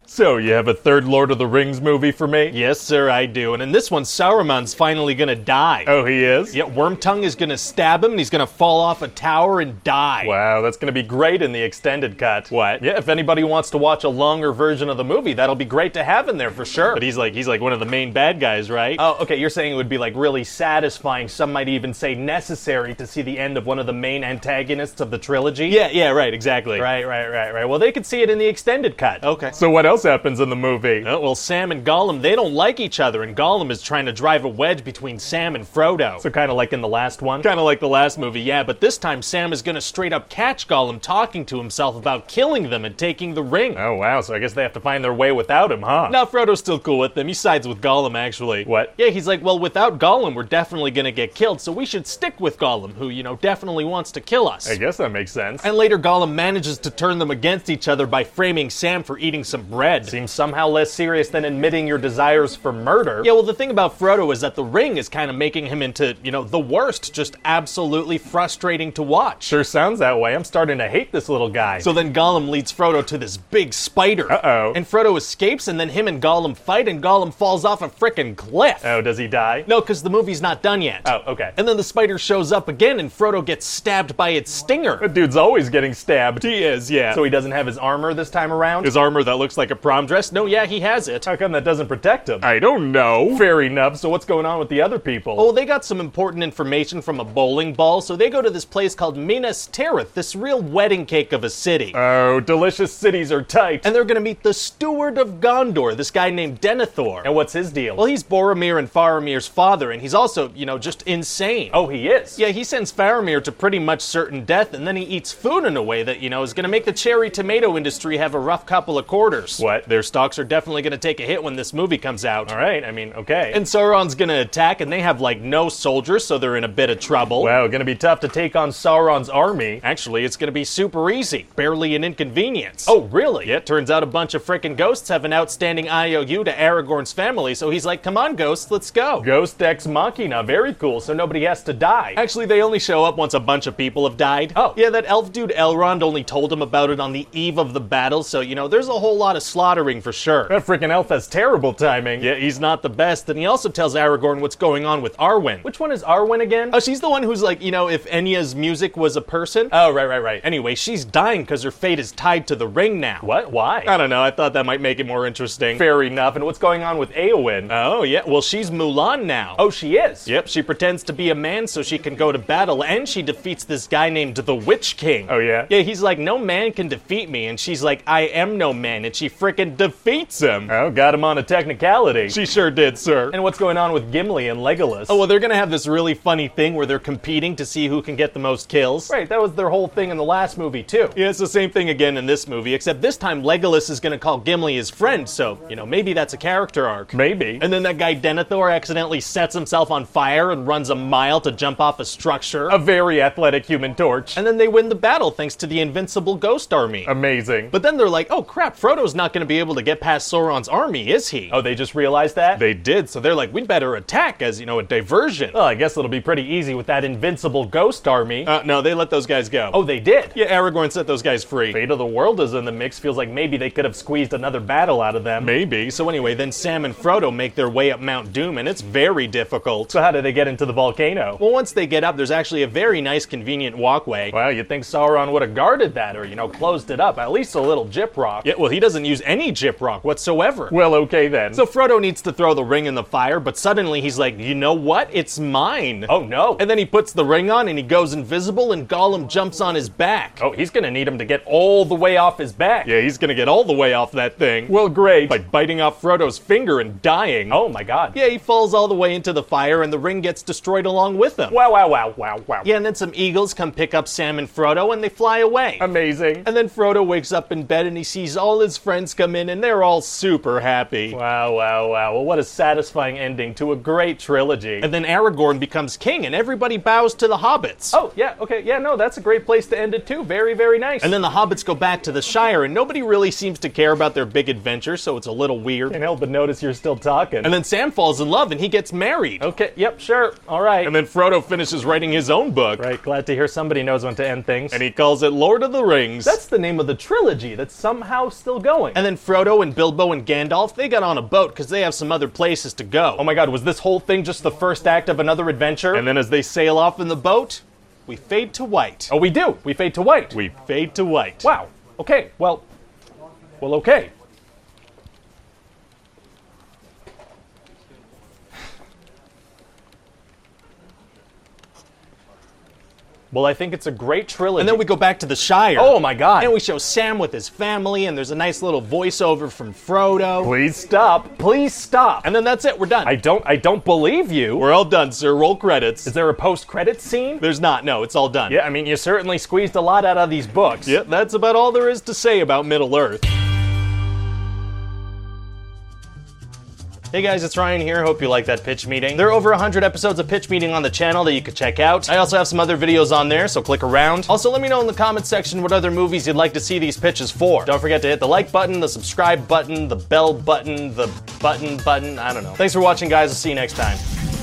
So, you have a third Lord of the Rings movie for me? Yes, sir, I do. And in this one, Saruman's finally gonna die. Oh, he is? Yeah, Wormtongue is gonna stab him, and he's gonna fall off a tower and die. Wow, that's gonna be great in the extended cut. What? Yeah, if anybody wants to watch a longer version of the movie, that'll be great to have in there for sure. But he's like one of the main bad guys, right? Oh, okay, you're saying it would be like really satisfying, some might even say necessary, to see the end of one of the main antagonists of the trilogy? Yeah, right, exactly. Right. Well, they could see it in the extended cut. Okay. So what else happens in the movie? Oh, well, Sam and Gollum, they don't like each other, and Gollum is trying to drive a wedge between Sam and Frodo. So kind of like in the last one? Kind of like the last movie, yeah, but this time Sam is gonna straight up catch Gollum talking to himself about killing them and taking the ring. Oh, wow, so I guess they have to find their way without him, huh? No, Frodo's still cool with them. He sides with Gollum, actually. What? Yeah, he's like, well, without Gollum, we're definitely gonna get killed, so we should stick with Gollum, who, definitely wants to kill us. I guess that makes sense. And later, Gollum manages to turn them against each other by framing Sam for eating some bread. Seems somehow less serious than admitting your desires for murder. Yeah, well, the thing about Frodo is that the ring is kind of making him into, the worst, just absolutely frustrating to watch. Sure sounds that way. I'm starting to hate this little guy. So then Gollum leads Frodo to this big spider. Uh-oh. And Frodo escapes, and then him and Gollum fight, and Gollum falls off a frickin' cliff. Oh, does he die? No, because the movie's not done yet. Oh, okay. And then the spider shows up again, and Frodo gets stabbed by its stinger. That dude's always getting stabbed. He is, yeah. So he doesn't have his armor this time around? His armor that looks like a prom dress? No, yeah, he has it. How come that doesn't protect him? I don't know. Fair enough. So what's going on with the other people? Oh, they got some important information from a bowling ball, so they go to this place called Minas Tirith, this real wedding cake of a city. Oh, delicious cities are tight. And they're gonna meet the Steward of Gondor, this guy named Denethor. And what's his deal? Well, he's Boromir and Faramir's father, and he's also, just insane. Oh, he is? Yeah, he sends Faramir to pretty much certain death, and then he eats food in a way that, is gonna make the cherry tomato industry have a rough couple of quarters. What? Their stocks are definitely gonna take a hit when this movie comes out. All right, okay. And Sauron's gonna attack, and they have, no soldiers, so they're in a bit of trouble. Wow, gonna be tough to take on Sauron's army. Actually, it's gonna be super easy. Barely an inconvenience. Oh, really? Yeah, turns out a bunch of frickin' ghosts have an outstanding IOU to Aragorn's family, so he's like, come on, ghosts, let's go. Ghost Ex Machina, very cool, so nobody has to die. Actually, they only show up once a bunch of people have died. Oh. Yeah, that elf dude Elrond only told him about it on the eve of the battle, so, there's a whole lot of slaughtering for sure. That frickin' elf has terrible timing. Yeah, he's not the best, and he also tells Aragorn what's going on with Arwen. Which one is Arwen again? Oh, she's the one who's like, if Enya's music was a person. Oh, right. Anyway, she's dying because her fate is tied to the ring now. What? Why? I don't know, I thought that might make it more interesting. Fair enough. And what's going on with Éowyn? Oh, yeah, well, she's Mulan now. Oh, she is? Yep, she pretends to be a man so she can go to battle, and she defeats this guy named the Witch King. Oh, yeah? Yeah, he's like, no man can defeat me, and she's like, I am no man, and she frickin' defeats him. Oh, got him on a technicality. She sure did, sir. And what's going on with Gimli and Legolas? Oh, well, they're gonna have this really funny thing where they're competing to see who can get the most kills. Right, that was their whole thing in the last movie, too. Yeah, it's the same thing again in this movie, except this time Legolas is gonna call Gimli his friend, so, maybe that's a character arc. Maybe. And then that guy Denethor accidentally sets himself on fire and runs a mile to jump off a structure. A very athletic Human Torch. And then they win the battle thanks to the invincible ghost army. Amazing. But then they're like, oh crap, Frodo's not gonna be able to get past Sauron's army, is he? Oh, they just realized that? They did, so they're like, we'd better attack as, a diversion. Well, I guess it'll be pretty easy with that invincible ghost army. No, they let those guys go. Oh, they did? Yeah, Aragorn set those guys free. Fate of the World is in the mix. Feels like maybe they could have squeezed another battle out of them. Maybe. So anyway, then Sam and Frodo make their way up Mount Doom, and it's very difficult. So how do they get into the volcano? Well, once they get up, there's actually a very nice, convenient walkway. Well, you'd think Sauron would have guarded that, or, closed it up. At least a little gyprock. Yeah, well, he doesn't use any gyprock whatsoever. Well, okay then. So Frodo needs to throw the ring in the fire, but suddenly he's like, you know what? It's mine. Oh, no. And then he puts the ring on, and he goes invisible, and Gollum jumps on his back. Oh, he's gonna need him to get all the way off his back. Yeah, he's gonna get all the way off that thing. Well, great. By biting off Frodo's finger and dying. Oh, my God. Yeah, he falls all the way into the fire, and the ring gets destroyed along with him. Wow. Yeah, and then some eagles come pick up Sam and Frodo, and they fly away. Amazing. And then Frodo wakes up in bed, and he sees all his friends come in, and they're all super happy. Wow. Well, what a satisfying ending to a great trilogy. And then Aragorn becomes king, and everybody bows to the hobbits. Oh, yeah, okay, yeah, no, that's a great place to end it too. Very, very nice. And then the hobbits go back to the Shire, and nobody really seems to care about their big adventure, so it's a little weird. Can't help but notice you're still talking. And then Sam falls in love, and he gets married. Okay, yep, sure, all right. And then Frodo finishes writing his own book. Right, glad to hear somebody knows when to end things. And he calls it Lord of the Rings. That's the name of the trilogy that's somehow still going. And then Frodo and Bilbo and Gandalf, they got on a boat because they have some other places to go. Oh my god, was this whole thing just the first act of another adventure? And then as they sail off in the boat, we fade to white. Oh, we do. We fade to white. We fade to white. Wow. Okay. Well, okay. Well, I think it's a great trilogy. And then we go back to the Shire. Oh my god. And we show Sam with his family, and there's a nice little voiceover from Frodo. Please stop. Please stop. And then that's it. We're done. I don't believe you. We're all done, sir. Roll credits. Is there a post-credits scene? There's not. No, it's all done. Yeah, I mean, you certainly squeezed a lot out of these books. Yep, that's about all there is to say about Middle-earth. Hey guys, it's Ryan here. Hope you like that pitch meeting. There are over 100 episodes of pitch meeting on the channel that you could check out. I also have some other videos on there, so click around. Also, let me know in the comments section what other movies you'd like to see these pitches for. Don't forget to hit the like button, the subscribe button, the bell button, the button, I don't know. Thanks for watching, guys. I'll see you next time.